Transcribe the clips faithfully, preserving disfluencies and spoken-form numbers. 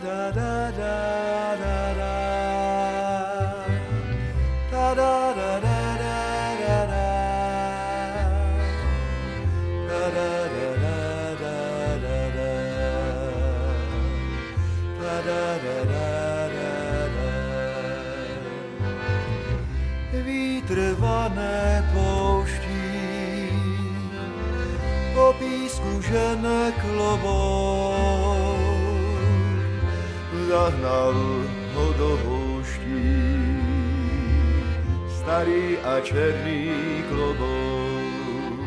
da da da da da da da da da da da Vítr vané pouští, po písku žene klobouk, zahnal ho do houští, starý a černý klobouk.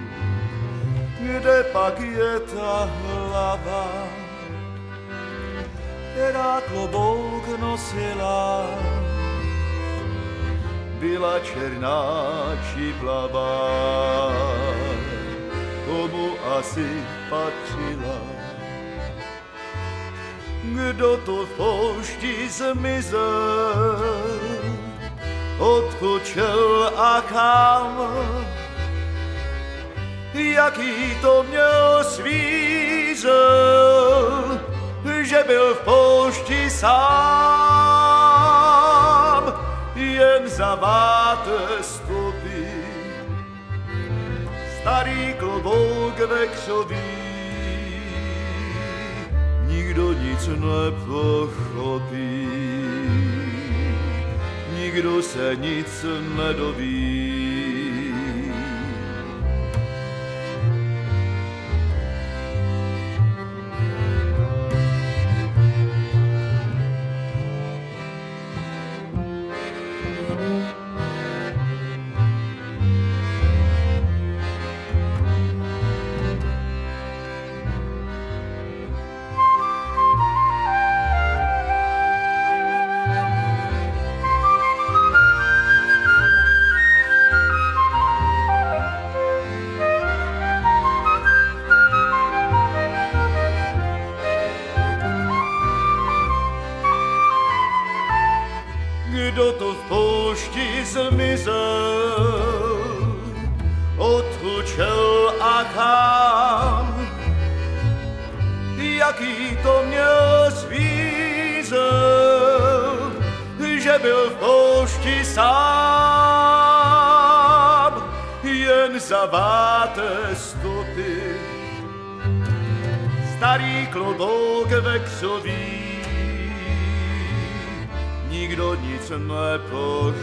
Kde pak je ta hlava, která klobouk nosila, byla černá či plavá, komu asi patřila. Kdo to v poušti zmizel, odkud šel a kam, jaký to měl svízel, že byl v poušti sám, jen zaváte stopy, starý klobouk vekřový, nikdo nic nepochopí, nikdo se nic nedoví. Kdo to v poušti zmizel, odkud šel a kam, jaký to měl svízel, že byl v poušti sám, jen zaváte stopy, starý klobouk vekřový, nikdo nic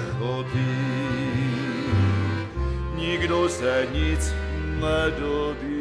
nepochopí, nikdo se nic nedoví.